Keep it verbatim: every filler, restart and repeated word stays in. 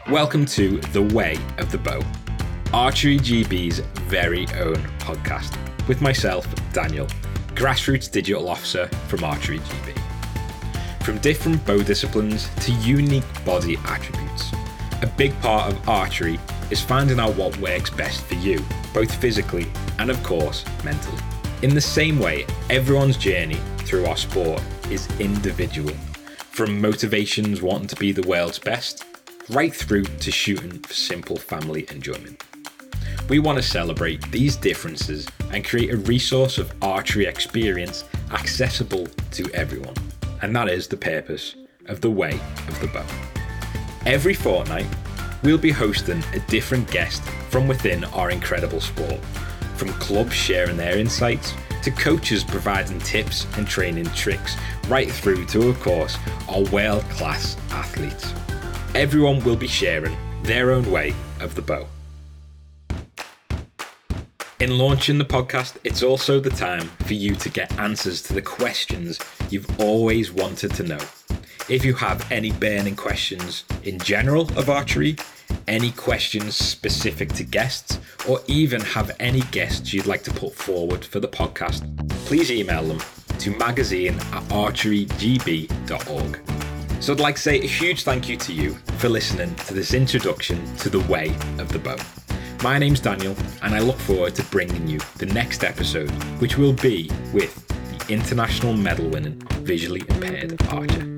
Welcome to The Way of the Bow, Archery G B's very own podcast, with myself, Daniel, Grassroots Digital Officer from Archery G B. From different bow disciplines to unique body attributes, a big part of archery is finding out what works best for you, both physically and of course, mentally. In the same way, everyone's journey through our sport is individual, from motivations wanting to be the world's best, right through to shooting for simple family enjoyment. We want to celebrate these differences and create a resource of archery experience accessible to everyone. And that is the purpose of The Way of the Bow. Every fortnight, we'll be hosting a different guest from within our incredible sport, from clubs sharing their insights, to coaches providing tips and training tricks, right through to, of course, our world-class athletes. Everyone will be sharing their own way of the bow. In launching the podcast, it's also the time for you to get answers to the questions you've always wanted to know. If you have any burning questions in general of archery, any questions specific to guests, or even have any guests you'd like to put forward for the podcast, please email them to magazine at archery g b dot org. So I'd like to say a huge thank you to you for listening to this introduction to The Way of the Bow. My name's Daniel, and I look forward to bringing you the next episode, which will be with the international medal winning visually impaired archer.